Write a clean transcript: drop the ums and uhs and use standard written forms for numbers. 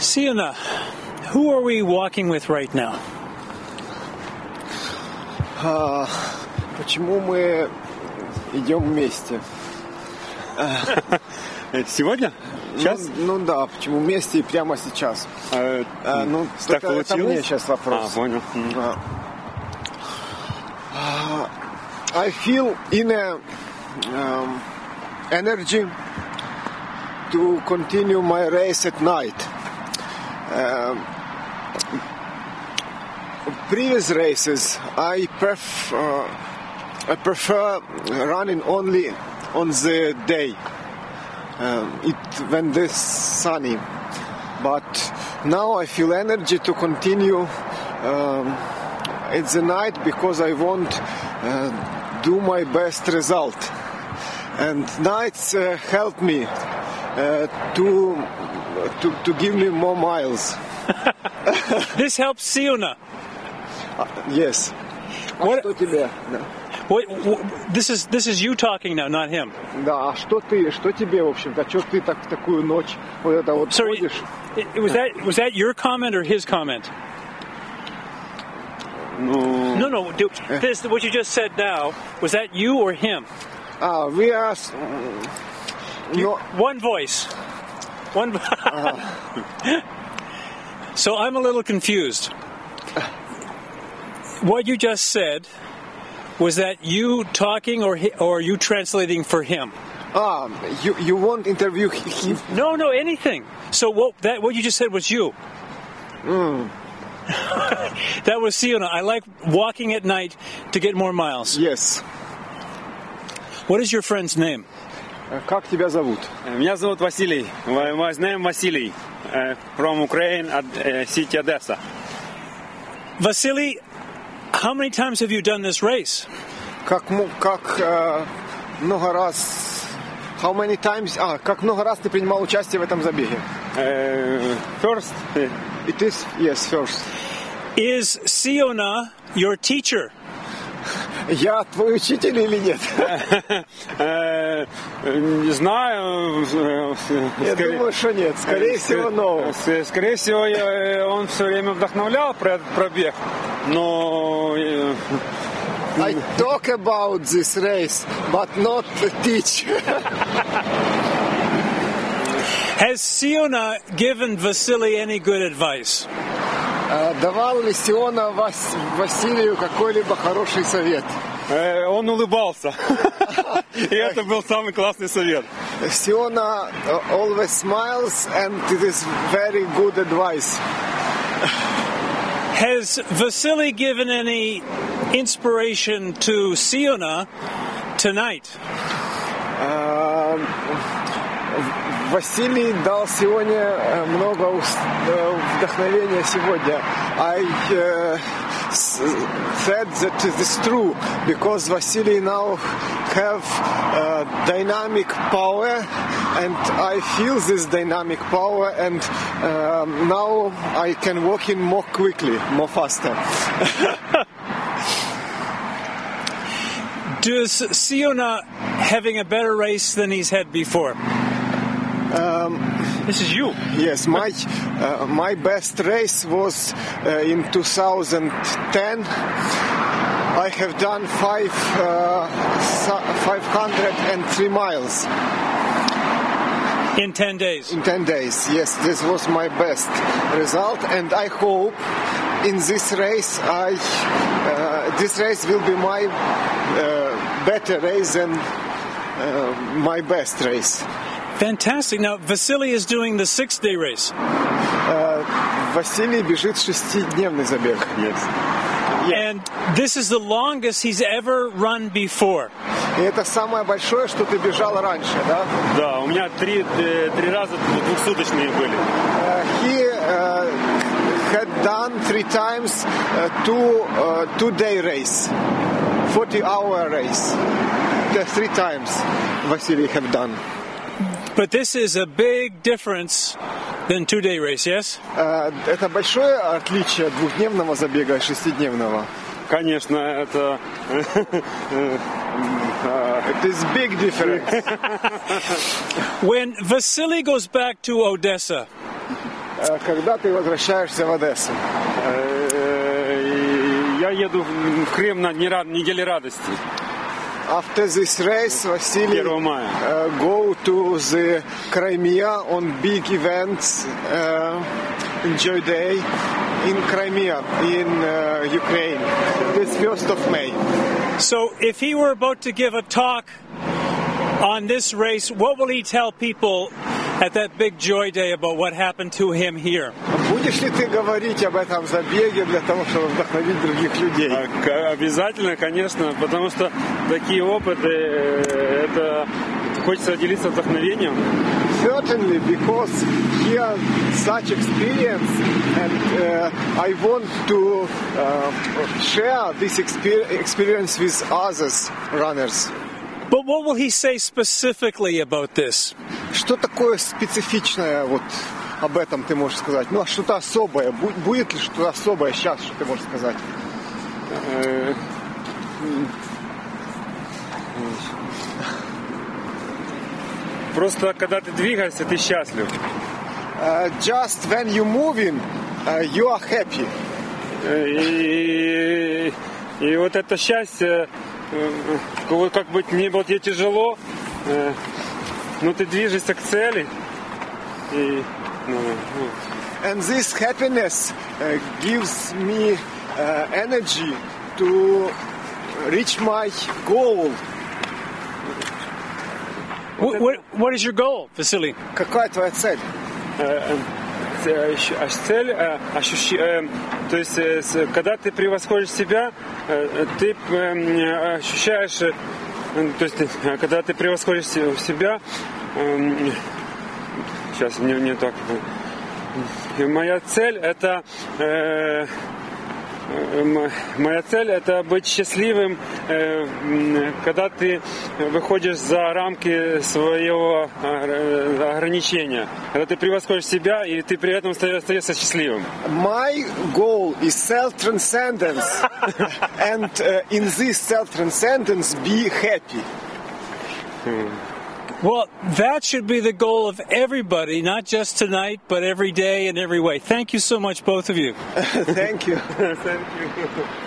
Siona, who are we walking with right now? Почему мы идем вместе? Сегодня? Сейчас? Ну да, почему вместе и прямо сейчас? Так это мне сейчас вопрос. Понял. I feel inner energy to continue my race at night. Previous races, I prefer running only on the day, when it's sunny. But now I feel energy to continue at the night because I want do my best result. And nights help me to give me more miles. This helps Siona. Yes. What- Что тебе? Да. This is you talking now, not him. Да, а что тебе, в общем-то, что ты так в такую ночь вот это вот Sorry, ходишь? was that your comment or his comment? No. This what you just said now. Was that you or him? We are... One voice. One. So I'm a little confused. What you just said, was that you talking or you translating for him? You won't interview him? No, anything. So what you just said was you. That was Siona. I like walking at night to get more miles. Yes. What is your friend's name? Как тебя зовут? Меня зовут Василий. My name Василий. From Ukraine, city Odessa. Vasily, how many times have you done this race? Как много раз... How many times... как много раз ты принимал участие в этом забеге? First. It is... Yes, first. Is Siona your teacher? Я твой учитель или нет? Не знаю. Я думаю, что нет. Скорее всего, no. Скорее всего, он все время вдохновлял про этот пробег, но... I talk about this race, but not teach. Has Siona given Vasily any good advice? Давал ли Сиона Василию какой-либо хороший совет? Он улыбался. И это был самый классный совет. Siona always smiles, and it is very good advice. Has Vasily given any inspiration to Siona tonight? Василий дал сегодня много вдохновения сегодня. I said that it is true because Vasily now have dynamic power, and I feel this dynamic power, and now I can walk in more quickly, more faster. Does Siona having a better race than he's had before? This is you. Yes, my best race was in 2010. I have done 503 miles. In 10 days. In 10 days, yes, this was my best result, and I hope in this race, this race will be my better race than my best race. Fantastic. Now, Vasily is doing the 6-day race. Василий бежит 6-дневный забег. Yes. And this is the longest he's ever run before. И это самое большое, что ты бежал раньше, да? Да, у меня три раза двухсуточные были. He had done 3 times two-day race, 40-hour race. The 3 times Vasily have done. But this is a big difference than 2-day race, yes? Это большое отличие от 2-дневного забега и 6-дневного. Конечно, это... It is big difference. When Vasily goes back to Odessa, когда ты возвращаешься в Одессу? Я еду в Крым на неделе радости. After this race, Vasily 1 мая. Go to the Crimea on big events, Enjoy Day in Crimea, in Ukraine. This 1st of May. So if he were about to give a talk on this race, what will he tell people at that big Joy Day about what happened to him here? Будешь ли ты говорить об этом забеге для того, чтобы вдохновить других людей? Обязательно, конечно, потому что такие опыты, это хочется делиться вдохновением. Certainly, because here such experience, and I want to share this experience with others runners. But what will he say specifically about this? Что такое специфичное вот об этом ты можешь сказать? Ну, а что-то особое? Будет ли что-то особое сейчас, что ты можешь сказать? Просто когда ты двигаешься, ты счастлив. Just when you're moving, you are happy. И вот это счастье, как бы не было тебе тяжело, но ты движешься к цели. And this happiness gives me energy to reach my goal. What is your goal, Vasily? Какая твоя цель? Цель, то есть, когда ты превосходишь себя, ты ощущаешь, то есть, когда ты превосходишь себя, сейчас не так. Моя цель это быть счастливым, когда ты выходишь за рамки своего ограничения, когда ты превосходишь себя и ты при этом остаешься счастливым. My goal is self-transcendence, and in this self-transcendence be happy. Well, that should be the goal of everybody, not just tonight, but every day and every way. Thank you so much, both of you. Thank you. Thank you.